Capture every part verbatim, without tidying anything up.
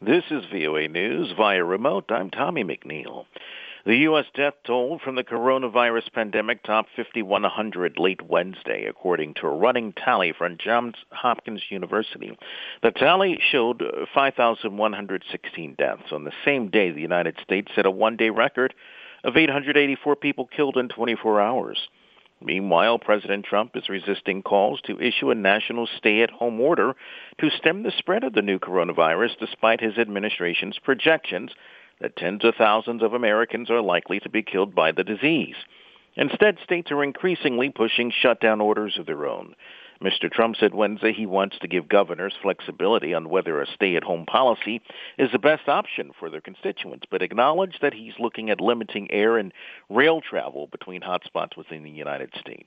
This is V O A News via remote. I'm Tommy McNeil. The U S death toll from the coronavirus pandemic topped fifty-one hundred late Wednesday, according to a running tally from Johns Hopkins University. The tally showed five thousand one hundred sixteen deaths. On the same day, the United States set a one-day record of eight hundred eighty-four people killed in twenty-four hours. Meanwhile, President Trump is resisting calls to issue a national stay-at-home order to stem the spread of the new coronavirus, despite his administration's projections that tens of thousands of Americans are likely to be killed by the disease. Instead, states are increasingly pushing shutdown orders of their own. Mister Trump said Wednesday he wants to give governors flexibility on whether a stay-at-home policy is the best option for their constituents, but acknowledged that he's looking at limiting air and rail travel between hotspots within the United States.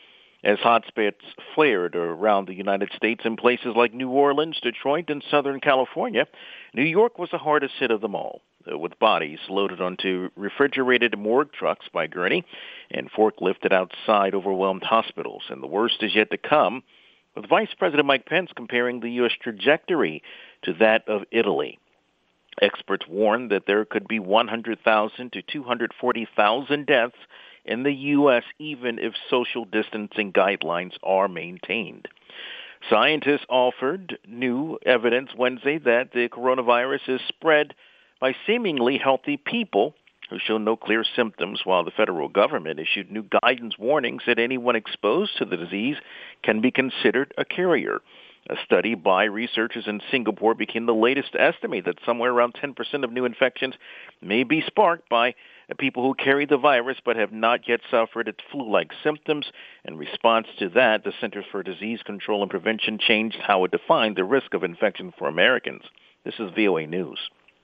As hotspots flared around the United States in places like New Orleans, Detroit, and Southern California, New York was the hardest hit of them all, with bodies loaded onto refrigerated morgue trucks by gurney and forklifted outside overwhelmed hospitals. And the worst is yet to come, with Vice President Mike Pence comparing the U S trajectory to that of Italy. Experts warn that there could be one hundred thousand to two hundred forty thousand deaths in the U S even if social distancing guidelines are maintained. Scientists offered new evidence Wednesday that the coronavirus is spread by seemingly healthy people who show no clear symptoms, while the federal government issued new guidance warnings that anyone exposed to the disease can be considered a carrier. A study by researchers in Singapore became the latest to estimate that somewhere around ten percent of new infections may be sparked by people who carry the virus but have not yet suffered its flu-like symptoms. In response to that, the Centers for Disease Control and Prevention changed how it defined the risk of infection for Americans. This is V O A News.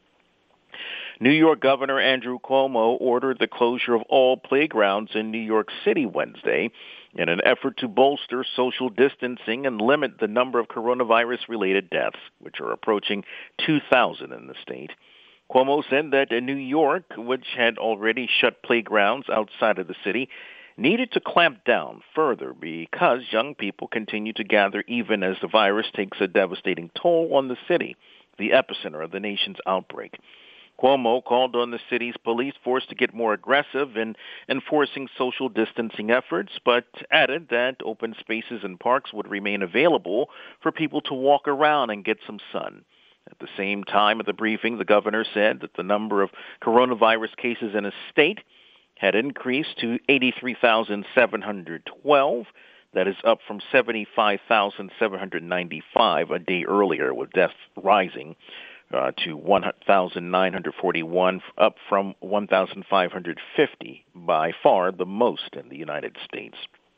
New York Governor Andrew Cuomo ordered the closure of all playgrounds in New York City Wednesday in an effort to bolster social distancing and limit the number of coronavirus-related deaths, which are approaching two thousand in the state. Cuomo said that New York, which had already shut playgrounds outside of the city, needed to clamp down further because young people continue to gather even as the virus takes a devastating toll on the city, the epicenter of the nation's outbreak. Cuomo called on the city's police force to get more aggressive in enforcing social distancing efforts, but added that open spaces and parks would remain available for people to walk around and get some sun. At the same time at the briefing, the governor said that the number of coronavirus cases in his state had increased to eighty-three thousand seven hundred twelve. That is up from seventy-five thousand seven hundred ninety-five a day earlier, with deaths rising uh, to one thousand nine hundred forty-one, up from one thousand five hundred fifty, by far the most in the United States.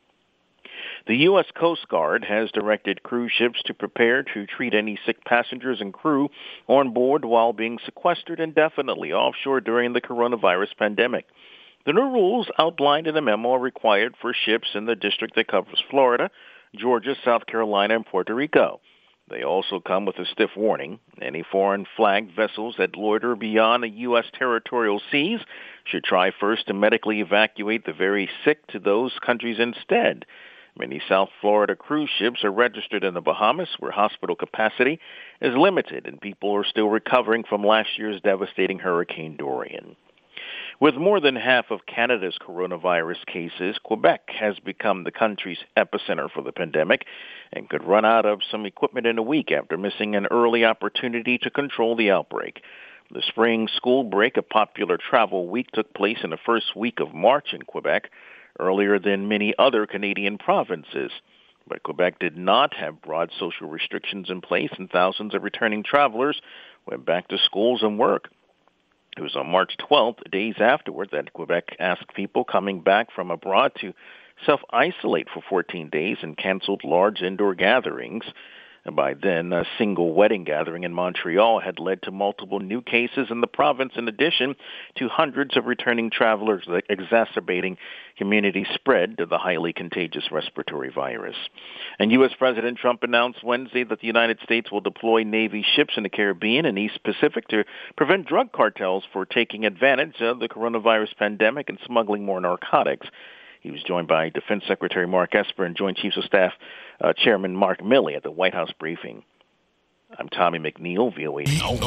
The U S Coast Guard has directed cruise ships to prepare to treat any sick passengers and crew on board while being sequestered indefinitely offshore during the coronavirus pandemic. The new rules outlined in a memo are required for ships in the district that covers Florida, Georgia, South Carolina, and Puerto Rico. They also come with a stiff warning. Any foreign flagged vessels that loiter beyond the U S territorial seas should try first to medically evacuate the very sick to those countries instead. Many South Florida cruise ships are registered in the Bahamas, where hospital capacity is limited and people are still recovering from last year's devastating Hurricane Dorian. With more than half of Canada's coronavirus cases, Quebec has become the country's epicenter for the pandemic and could run out of some equipment in a week after missing an early opportunity to control the outbreak. The spring school break, a popular travel week, took place in the first week of March in Quebec, earlier than many other Canadian provinces. But Quebec did not have broad social restrictions in place, and thousands of returning travelers went back to schools and work. It was on March twelfth, days afterward, that Quebec asked people coming back from abroad to self-isolate for fourteen days and canceled large indoor gatherings. And by then, a single wedding gathering in Montreal had led to multiple new cases in the province, in addition to hundreds of returning travelers, exacerbating community spread of the highly contagious respiratory virus. And U S President Trump announced Wednesday that the United States will deploy Navy ships in the Caribbean and East Pacific to prevent drug cartels for taking advantage of the coronavirus pandemic and smuggling more narcotics. He was joined by Defense Secretary Mark Esper and Joint Chiefs of Staff uh, Chairman Mark Milley at the White House briefing. I'm Tommy McNeil, V O A.